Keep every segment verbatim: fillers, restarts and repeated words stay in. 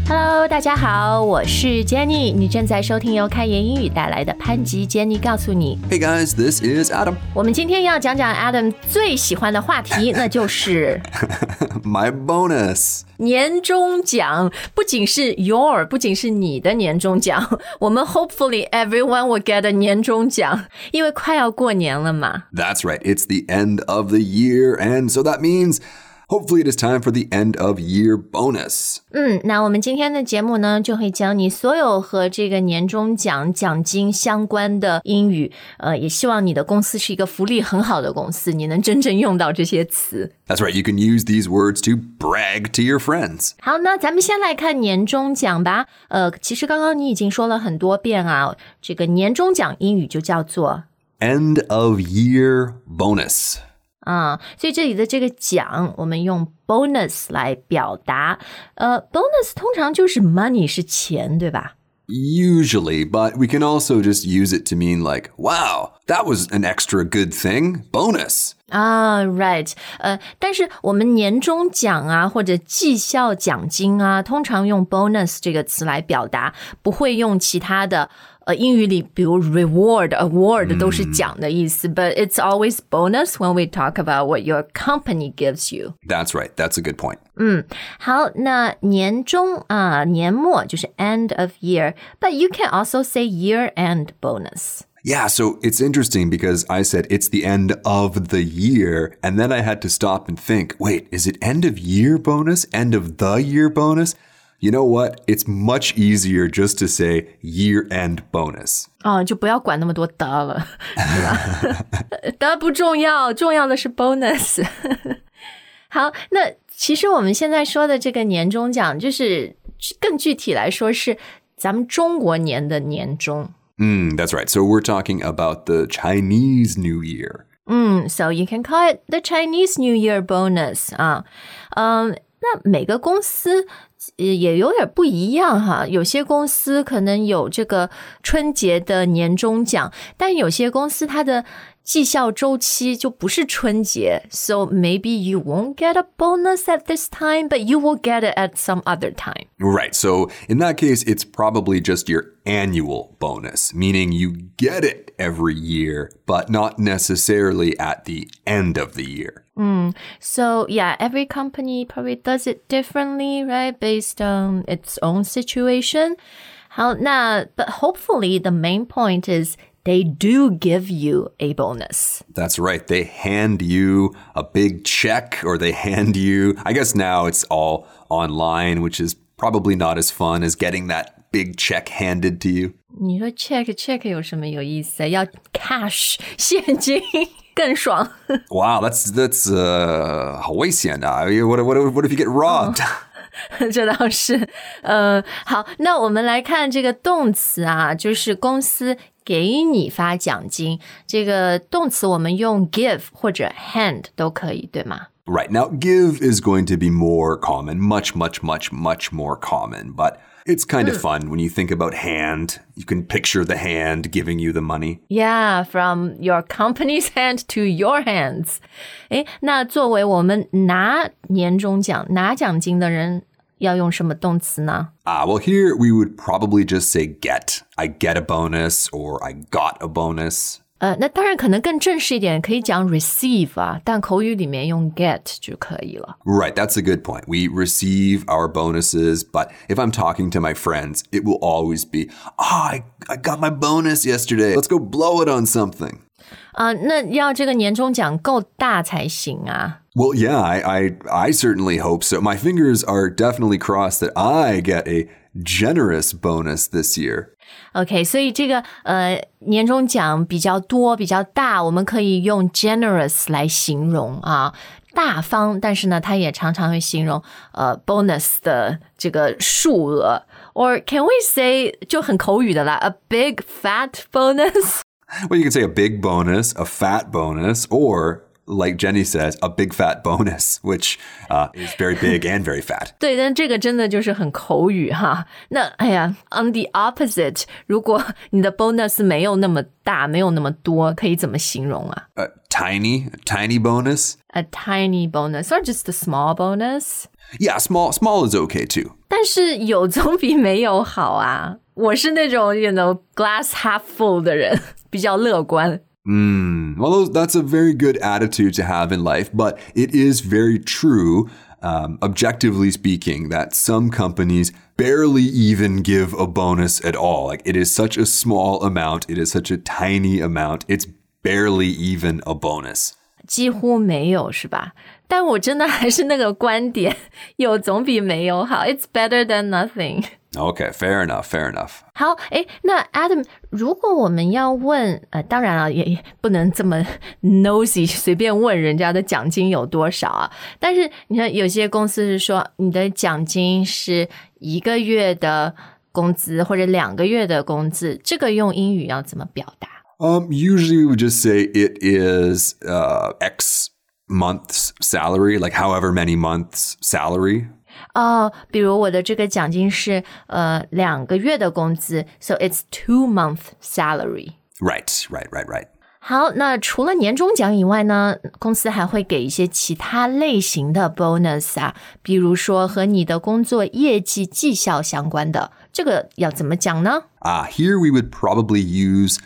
Hello， 大家好，我是 Jenny， 你正在收听由开言英语带来的潘吉 Jenny 告诉你。 Hey guys, this is Adam. 我们今天要讲讲 Adam 最喜欢的话题，那就是 My bonus. 年终奖。不仅是 your， 不仅是你的年终奖，我们 hopefully everyone will get a 年终奖，因为快要过年了嘛。 That's right, it's the end of the year, and so that means...Hopefully it is time for the end of year bonus. 嗯，那我们今天的节目呢，就会教你所有和这个年终奖奖金相关的英语。呃，也希望你的公司是一个福利很好的公司，你能真正用到这些词。 That's right, you can use these words to brag to your friends. 好，那咱们先来看年终奖吧。呃，其实刚刚你已经说了很多遍啊，这个年终奖英语就叫做 End of year bonus. 啊、嗯，所以这里的这个奖我们用 bonus 来表达。呃 bonus 通常就是 money 是钱，对吧？ Usually, but we can also just use it to mean like, wow, that was an extra good thing. Bonus. 啊、uh, right. 呃，但是我们年终奖啊或者绩效奖金啊，通常用 bonus 这个词来表达，不会用其他的。呃，英语里比如 reward、award 都是奖的意思、嗯、but it's always bonus when we talk about what your company gives you. That's right. That's a good point. 嗯，好，那年终啊、年末就是 end of year, but you can also say year-end bonus.Yeah, so it's interesting because I said it's the end of the year, and then I had to stop and think, wait, is it end of year bonus? End of the year bonus?You know what? It's much easier just to say year-end bonus. 哦，就不要管那么多的了，是吧？的不重要，重要的是 bonus 。好，那其实我们现在说的这个年终奖，就是更具体来说是咱们中国年的年终。 Mm, that's right. So we're talking about the Chinese New Year. 嗯 so you can call it the Chinese New Year bonus 啊。嗯，那每个公司也有点不一样哈，有些公司可能有这个春节的年终奖，但有些公司它的绩效周期就不是春节 so maybe you won't get a bonus at this time, but you will get it at some other time. Right, so in that case, it's probably just your annual bonus, meaning you get it every year, but not necessarily at the end of the year.Mm, so, yeah, every company probably does it differently, right, based on its own situation. 好，那 but hopefully the main point is they do give you a bonus. That's right. They hand you a big check or they hand you, I guess now it's all online, which is probably not as fun as getting that big check handed to you. 你说 check check 有什么有意思？要 cash 现金更爽。 Wow, that's that's uh 好危险啊 What what what if you get robbed? 这倒是，呃，好，那我们来看这个动词啊，就是公司给你发奖金，这个动词我们用 give 或者 hand 都可以，对吗？ Right, now give is going to be more common, much, much, much, much more common, but it's kind of fun when you think about hand. You can picture the hand giving you the money. Yeah, from your company's hand to your hands. 诶，那作为我们拿年终奖、拿奖金的人，要用什么动词呢？ Ah, well, here we would probably just say get. I get a bonus or I got a bonus. 呃，那当然可能更正式一点，可以讲 receive 啊，但口语里面用 get 就可以了。 Right, that's a good point. We receive our bonuses, but if I'm talking to my friends, it will always be, ah, oh, I, I got my bonus yesterday. Let's go blow it on something. 啊、呃，那要这个年终奖够大才行啊。 Well, yeah, I, I, I certainly hope so. My fingers are definitely crossed that I get a generous bonus this year. OK, 所以这个呃年终奖比较多、比较大，我们可以用 generous 来形容啊，大方。但是呢，它也常常会形容呃 bonus 的这个数额。Or can we say 就很口语的啦 ，a big fat bonus? Well, you can say a big bonus, a fat bonus, or like Jenny says, a big fat bonus, which uh, is very big and very fat. 对，但这个真的就是很口语哈。那哎呀 ，on the opposite， 如果你的 bonus 没有那么大，没有那么多，可以怎么形容啊？ A tiny, a tiny bonus. A tiny bonus or just a small bonus? Yeah, small small is okay too. 但是有总比没有好啊。我是那种 you know glass half full 的人，比较乐观。 Mm, well, that's a very good attitude to have in life, but it is very true, um, objectively speaking, that some companies barely even give a bonus at all. Like it is such a small amount. It is such a tiny amount. It's barely even a bonus. 几乎没有是吧？但我真的还是那个观点，有总比没有好。It's better than nothing. Okay, fair enough, fair enough. 好，诶，那 Adam， 如果我们要问，呃，当然了，也也不能这么 nosy， 随便问人家的奖金有多少啊。但是你看，有些公司是说你的奖金是一个月的工资或者两个月的工资，这个用英语要怎么表达？ Um, usually we would just say it is uh, X months salary, like however many months salary. 哦，比如我的这个奖金是呃两个月的工资 ，so it's two month salary. Right, right, right, right. 好，那除了年终奖以外呢，公司还会给一些其他类型的 bonus 啊，比如说和你的工作业绩绩效相关的，这个要怎么讲呢？ Ah, here we would probably use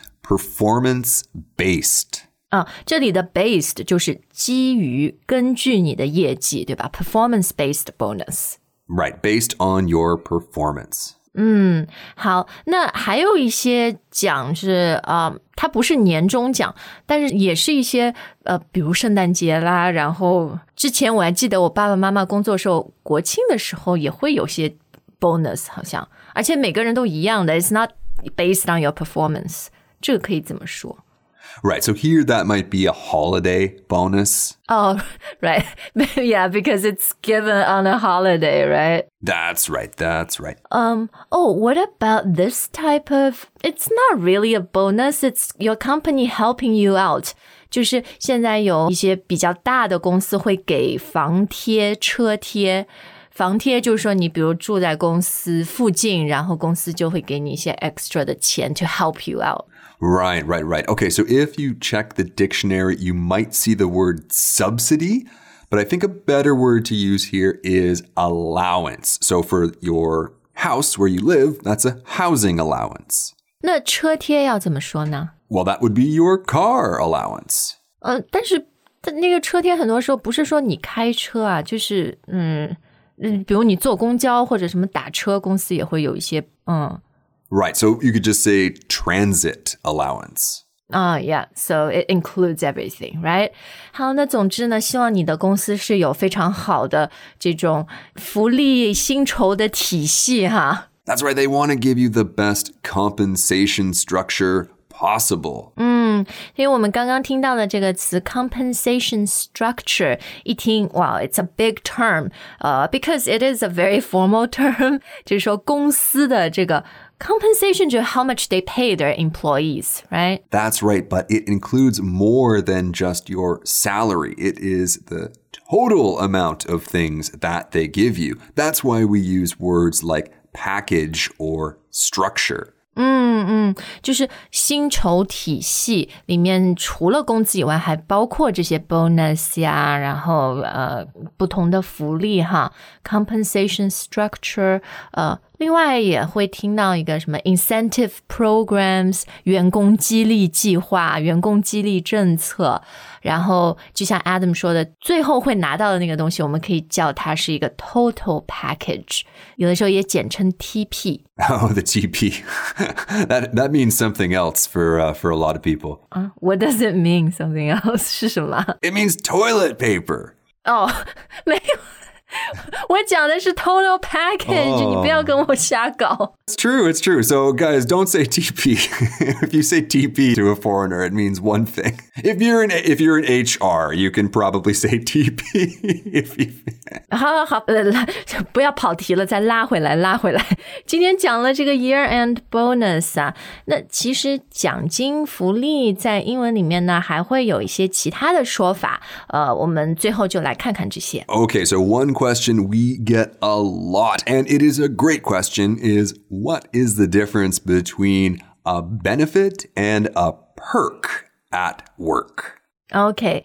performance-based. 啊，这里的 based 就是基于根据你的业绩，对吧？ Performance-based bonus. Right, based on your performance. 嗯，好，那还有一些奖是啊、呃，它不是年终奖，但是也是一些呃，比如圣诞节啦，然后之前我还记得我爸爸妈妈工作的时候，国庆的时候也会有些 bonus 好像，而且每个人都一样的 ，it's not based on your performance， 这个可以怎么说？ Right, so here that might be a holiday bonus. Oh, right. Yeah, because it's given on a holiday, right? That's right, that's right. Um, oh, what about this type of, it's not really a bonus, it's your company helping you out. 就是现在有一些比较大的公司会给房贴、车贴。房贴就是说你比如住在公司附近，然后公司就会给你一些 extra 的钱 to help you out. Right, right, right. Okay, so if you check the dictionary, you might see the word subsidy, but I think a better word to use here is allowance. So for your house where you live, that's a housing allowance. 那车贴要怎么说呢？ Well, that would be your car allowance. 呃，但是那个车贴很多时候不是说你开车啊，就是嗯嗯，比如你坐公交或者什么打车，公司也会有一些嗯。 Right, so you could just say transit allowance. Ah, uh, yeah, so it includes everything, right? 好，那总之呢，希望你的公司是有非常好的这种福利薪酬的体系哈。 That's right, they want to give you the best compensation structure possible. 嗯，因为我们刚刚听到的这个词 compensation structure 一听，哇 it's a big term, uh, because it is a very formal term 就是说公司的这个compensation 就是 how much they pay their employees, right? That's right, but it includes more than just your salary. It is the total amount of things that they give you. That's why we use words like package or structure. 嗯嗯，就是薪酬体系里面除了工资以外，还包括这些 bonus 呀，然后呃不同的福利哈 ，compensation structure， 呃，另外也会听到一个什么 incentive programs， 员工激励计划、员工激励政策，然后就像 Adam 说的，最后会拿到的那个东西，我们可以叫它是一个 total package， 有的时候也简称 T P。 Oh, the T P. that that means something else for uh, for a lot of people. Uh, what does it mean? Something else 是什么？ It means toilet paper. 哦，没有。我讲的是 total package，、oh. 你不要跟我瞎搞。 It's true, it's true. So guys, don't say T P. If you say T P to a foreigner, it means one thing. If you're in if you're in H R, you can probably say T P. If you... 好好好，不要跑题了，再拉回来，拉回来。今天讲了这个 year end bonus 啊，那其实奖金福利在英文里面呢，还会有一些其他的说法。呃，我们最后就来看看这些。 Okay, so one question we get a lot, and it is a great question, is what is the difference between a benefit and a perk at work? Okay,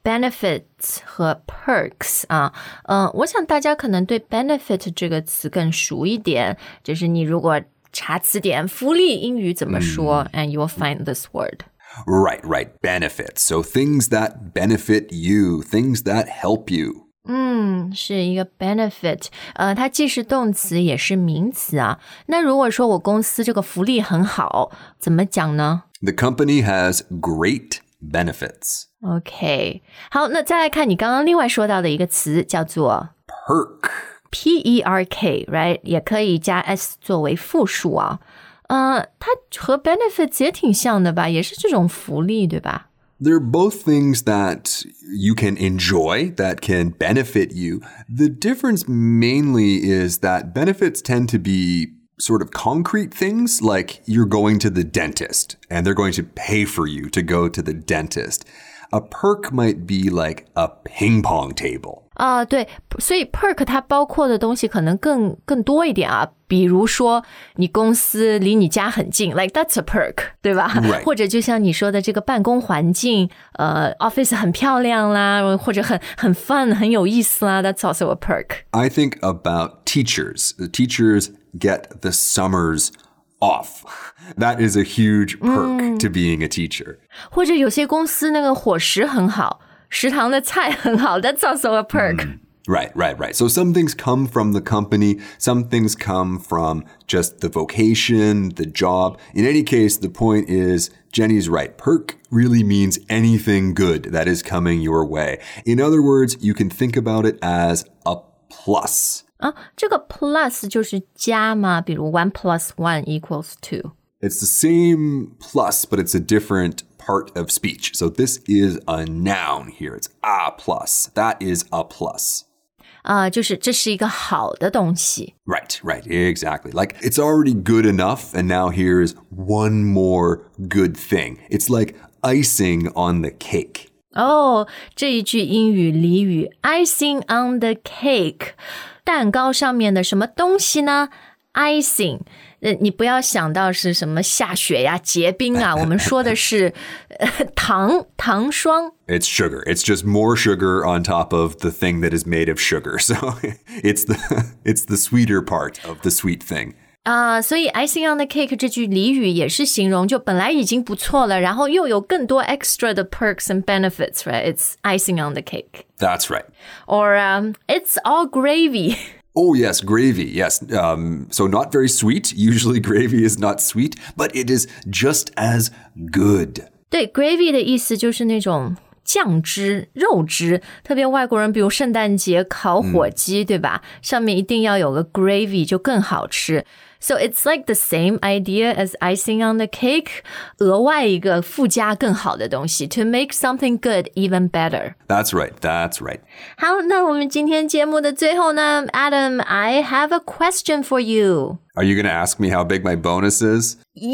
benefits 和 perks 啊，嗯，我想大家可能对 benefit 这个词更熟一点，就是你如果查词典福利英语怎么说、mm. and you'll find this word. Right, right, benefits. So things that benefit you, things that help you. 嗯，是一个 benefit， 呃，它既是动词也是名词啊。那如果说我公司这个福利很好，怎么讲呢？ The company has great benefits. OK， 好，那再来看你刚刚另外说到的一个词，叫做 perk. P E R K, right? 也可以加 s 作为复数啊。呃，它和 benefits 也挺像的吧，也是这种福利，对吧 ？They're both things that you can enjoy, that can benefit you. The difference mainly is that benefits tend to be sort of concrete things, like you're going to the dentist and they're going to pay for you to go to the dentist. A perk might be like a ping pong table. 啊、uh, 对，所以 perk 它包括的东西可能更更多一点啊，比如说你公司离你家很近 like that's a perk 对吧、 right. 或者就像你说的这个办公环境呃 office 很漂亮啦，或者很很 fun 很有意思啦， that's also a perk. I think about teachers. The teachers get the summers off. That is a huge perk、mm. to being a teacher. 或者有些公司那个伙食很好，食堂的菜很好， that's also a perk.、Mm. Right, right, right. So some things come from the company, some things come from just the vocation, the job. In any case, the point is, Jenny's right. Perk really means anything good that is coming your way. In other words, you can think about it as a plus. 啊，这个 plus 就是加吗？比如 one plus one equals two. It's the same plus, but it's a different part of speech. So this is a noun here. It's a plus. That is a plus. 啊、uh, 就是这是一个好的东西。 Right, right, exactly. Like it's already good enough, and now here's one more good thing. It's like icing on the cake. 哦、oh, 这一句英语俚语 icing on the cake 蛋糕上面的什么东西呢？ icing 呃，你不要想到是什么下雪呀、结冰啊，我们说的是、呃、糖糖霜。 It's sugar. It's just more sugar on top of the thing that is made of sugar. So it's the it's the sweeter part of the sweet thing. 啊、uh, 所以 icing on the cake 这句俚语也是形容就本来已经不错了，然后又有更多 extra 的 perks and benefits, right? It's icing on the cake. That's right. Or um, it's all gravy. Oh, yes, gravy, yes. Um, so not very sweet. Usually gravy is not sweet, but it is just as good. 对 gravy 的意思就是那种酱汁肉汁，特别外国人比如圣诞节烤火鸡、嗯、对吧，上面一定要有个 gravy 就更好吃。 So it's like the same idea as icing on the cake, 额外一个附加更好的东西 to make something good even better. That's right, that's right. 好，那我们今天节目的最后呢 Adam, I have a question for you. Are you going to ask me how big my bonus is?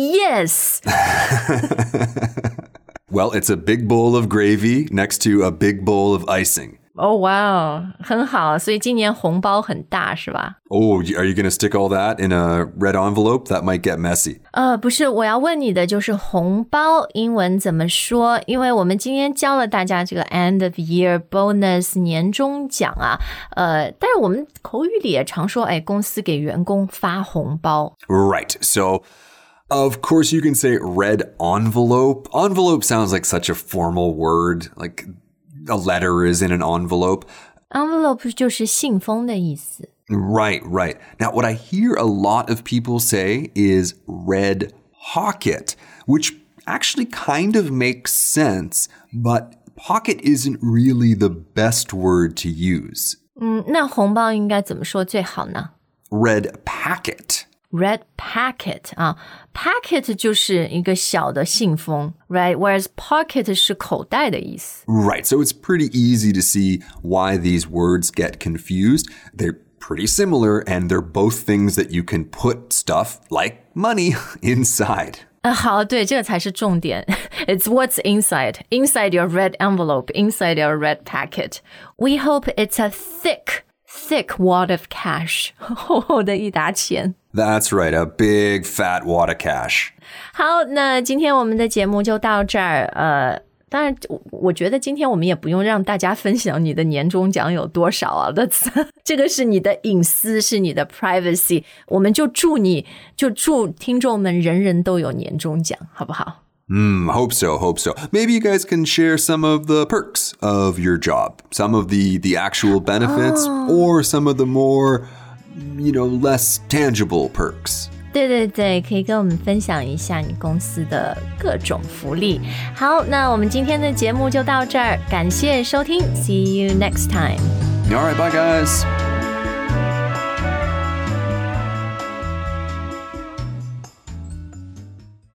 Yes. Well, it's a big bowl of gravy next to a big bowl of icing. Oh, wow. 很好，所以今年红包很大是吧？ Oh, are you going to stick all that in a red envelope? That might get messy. 呃，不是，我要问你的就是红包英文怎么说？因为我们今天教了大家这个 end of year bonus 年终奖啊，呃，但是我们口语里也常说，哎，公司给员工发红包。 Right, so... Of course, you can say red envelope. Envelope sounds like such a formal word, like a letter is in an envelope. Envelope 就是信封的意思。 Right, right. Now, what I hear a lot of people say is red pocket, which actually kind of makes sense, but pocket isn't really the best word to use. 嗯，那红包应该怎么说最好呢？ Red packet.Red packet 啊 packet 就是一个小的信封 right? Whereas pocket 是口袋的意思 Right, so it's pretty easy to see why these words get confused. They're pretty similar and they're both things that you can put stuff like money inside. 呃，好，对，这个才是重点 It's what's inside. Inside your red envelope, inside your red packet. We hope it's a thick, thick wad of cash. 厚厚的一沓钱 That's right, a big fat wad of cash. 好，那今天我们的节目就到这儿。呃， 当然我觉得今天我们也不用让大家分享你的年终奖有多少啊，这个是你的隐私，是你的 privacy， 我们就祝你就祝听众们人人都有年终奖，好不好 Hmm, hope so, hope so. Maybe you guys can share some of the perks of your job, some of the, the actual benefits, oh. or some of the more, you know, less tangible perks. 对对对，可以跟我们分享一下你公司的各种福利。好，那我们今天的节目就到这儿，感谢收听 ，See you next time. All right, bye guys.